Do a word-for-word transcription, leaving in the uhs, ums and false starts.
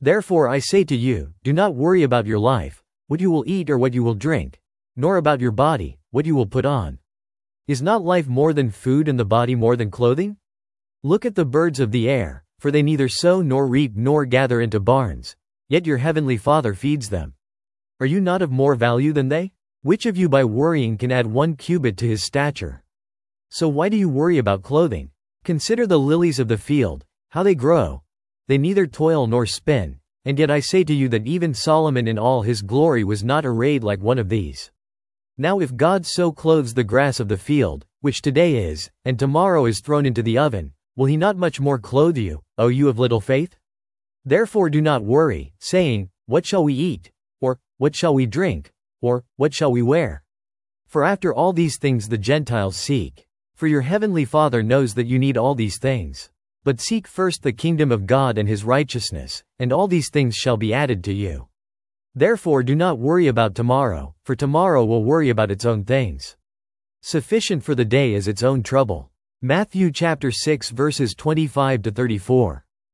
Therefore I say to you, do not worry about your life, what you will eat or what you will drink, nor about your body, what you will put on. Is not life more than food and the body more than clothing? Look at the birds of the air, for they neither sow nor reap nor gather into barns, yet your heavenly Father feeds them. Are you not of more value than they? Which of you by worrying can add one cubit to his stature? So why do you worry about clothing? Consider the lilies of the field, how they grow. They neither toil nor spin, and yet I say to you that even Solomon in all his glory was not arrayed like one of these. Now if God so clothes the grass of the field, which today is, and tomorrow is thrown into the oven, will he not much more clothe you, O you of little faith? Therefore do not worry, saying, what shall we eat? Or, what shall we drink? Or, what shall we wear? For after all these things the Gentiles seek. For your heavenly Father knows that you need all these things. But seek first the kingdom of God and his righteousness, and all these things shall be added to you. Therefore do not worry about tomorrow, for tomorrow will worry about its own things. Sufficient for the day is its own trouble. Matthew chapter six verses twenty-five to thirty-four.